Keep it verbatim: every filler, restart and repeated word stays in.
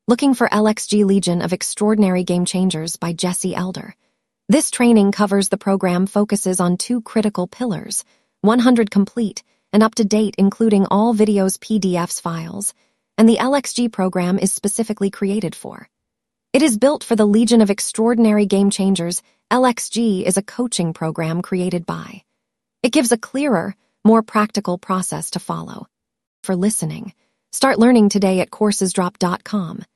Looking for L X G Legion of Extraordinary Game Changers by Jesse Elder. This training covers the program focuses on two critical pillars, one hundred complete and up to date including all videos P D Fs files, and the L X G program is specifically created for. It is built for the Legion of Extraordinary Game Changers. L X G is a coaching program created by. It gives a clearer, more practical process to follow. For listening, start learning today at coursesdrop dot com.